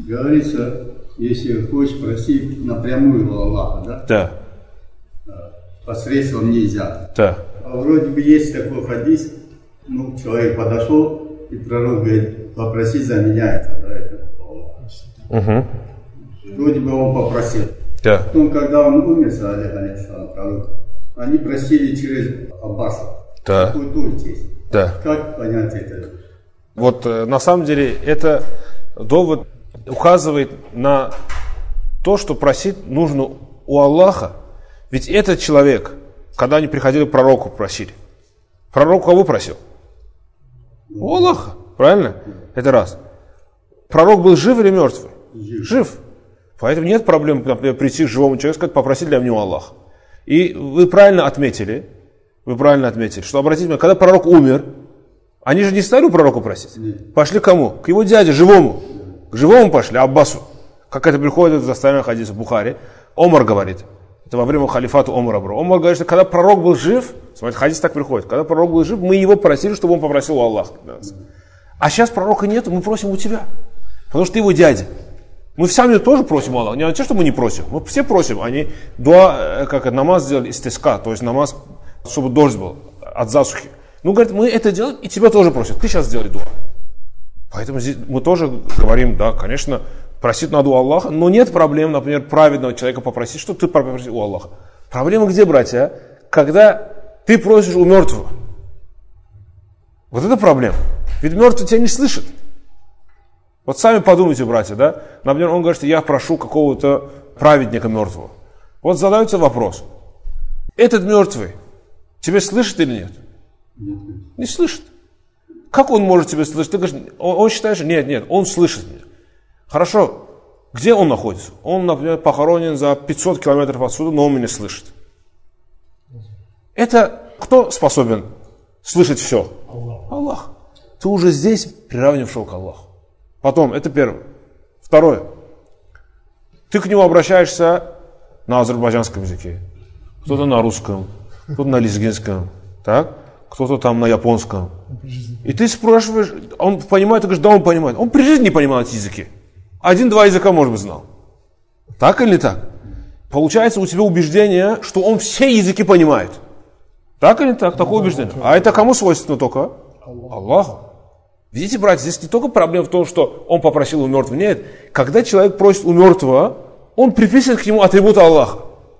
Говорится, если хочешь просить напрямую у Аллаха, да? Да. Посредством нельзя. Да. А вроде бы есть такой хадис, человек подошел, и пророк говорит, попроси за меня это. Угу. Вроде бы он попросил. Да. Потом, когда он умер, пророк, они просили через Аббаса. Да. Такой тоже есть. Да. Как понять это? Вот на самом деле это довод указывает на то, что просить нужно у Аллаха. Ведь этот человек, когда они приходили к пророку, просили. Пророк кого просил? У Аллаха. Правильно? Это раз. Пророк был жив или мертвый? Жив. Поэтому нет проблем, например, прийти к живому человеку и сказать, попросить для него Аллаха. И вы правильно отметили, что, обратите внимание, когда пророк умер, они же не стали у пророка просить. Пошли к кому? К его дяде, живому. К живому пошли, Аббасу. Как это приходит в достоверном хадисе Бухари. Омар говорит, это во время халифата Омара. Омар говорит, что когда пророк был жив, смотрите, хадис так приходит, когда пророк был жив, мы его просили, чтобы он попросил у Аллаха. А сейчас пророка нет, мы просим у тебя. Потому что ты его дядя. Мы сами тоже просим у Аллаха. Не означает, что мы не просим. Мы все просим. Они намаз сделали истиска, то есть намаз, чтобы дождь был от засухи. Говорит, мы это делаем, и тебя тоже просят. Ты сейчас сделай дуа. Поэтому здесь мы тоже говорим, да, конечно, просить надо у Аллаха, но нет проблем, например, праведного человека попросить, что ты попроси у Аллаха. Проблема где, братья? Когда ты просишь у мертвого. Вот это проблема. Ведь мертвый тебя не слышит. Вот сами подумайте, братья, да? Например, он говорит, что я прошу какого-то праведника мертвого. Вот задается вопрос. Этот мертвый тебя слышит или нет? Не слышит. Как он может тебя слышать? Ты говоришь, он считает, что нет, он слышит меня. Хорошо, где он находится? Он, например, похоронен за 500 километров отсюда, но он меня слышит. Это кто способен слышать все? Аллах. Ты уже здесь приравнившего к Аллаху. Потом, это первое. Второе. Ты к нему обращаешься на азербайджанском языке. Кто-то на русском, кто-то на лезгинском, так? Кто-то там на японском. И ты спрашиваешь, он понимает, ты говоришь, да, он понимает. Он при жизни не понимал эти языки. 1-2 языка, может быть, знал. Так или не так? Получается у тебя убеждение, что он все языки понимает. Так или не так? Такое убеждение. А это кому свойственно только? Аллаху. Видите, братья, здесь не только проблема в том, что он попросил у мертвого. Нет, когда человек просит у мертвого, он приписывает к нему атрибуты Аллаха.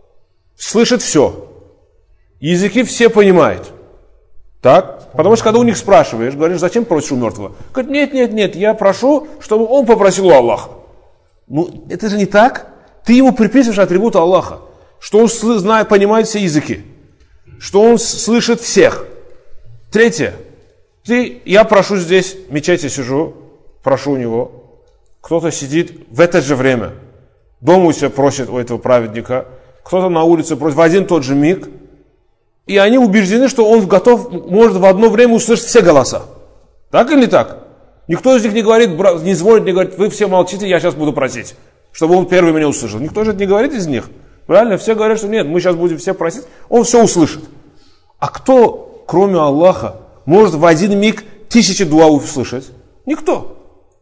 Слышит все. Языки все понимает. Так? Потому что когда у них спрашиваешь, говоришь, зачем просишь у мертвого? Говорит, нет, я прошу, чтобы он попросил у Аллаха. Это же не так. Ты ему приписываешь атрибуты Аллаха. Что он понимает все языки. Что он слышит всех. Третье. Я прошу здесь, в мечети сижу, прошу у него. Кто-то сидит в это же время. Дома у себя просит у этого праведника. Кто-то на улице просит в один тот же миг. И они убеждены, что он может в одно время услышать все голоса. Так или не так? Никто из них не говорит, не звонит, не говорит, вы все молчите, я сейчас буду просить, чтобы он первый меня услышал. Никто же это не говорит из них. Правильно? Все говорят, что нет, мы сейчас будем все просить, он все услышит. А кто, кроме Аллаха, может в один миг 1000 дуа услышать? Никто.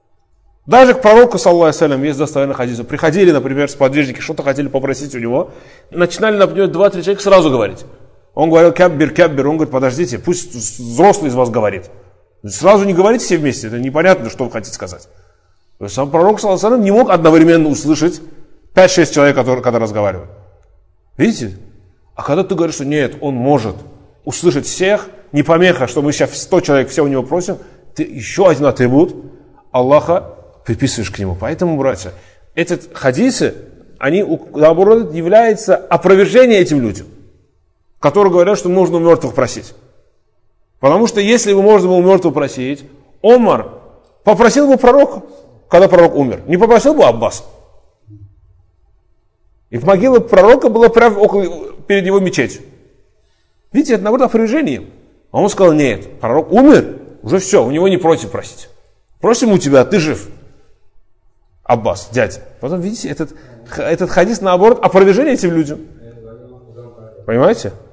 Даже к пророку, саллаллаху алейхи ва саллям, есть достоверный хадис. Приходили, например, сподвижники, что-то хотели попросить у него. Начинали, например, 2-3 человека сразу говорить. Он говорил, кяббир. Он говорит, подождите, пусть взрослый из вас говорит. Сразу не говорите все вместе, это непонятно, что вы хотите сказать. То есть сам пророк, саллаллаху алейхи ва саллям, не мог одновременно услышать 5-6 человек, когда разговаривают. Видите? А когда ты говоришь, что нет, он может услышать всех, не помеха, что мы сейчас 100 человек все у него просим, ты еще один атрибут Аллаха приписываешь к нему. Поэтому, братья, эти хадисы, они, наоборот, являются опровержением этим людям, которые говорят, что нужно у мертвых просить. Потому что если бы можно было у мертвых просить, Омар попросил бы пророка, когда пророк умер, не попросил бы Аббаса. И в могиле пророка была прямо перед его мечетью. Видите, это, наоборот, опровержение. А он сказал, нет, пророк умер, уже все, у него не просим просить. Просим у тебя, ты жив. Аббас, дядя. Потом, видите, этот хадис, наоборот, опровержение этим людям. Понимаете?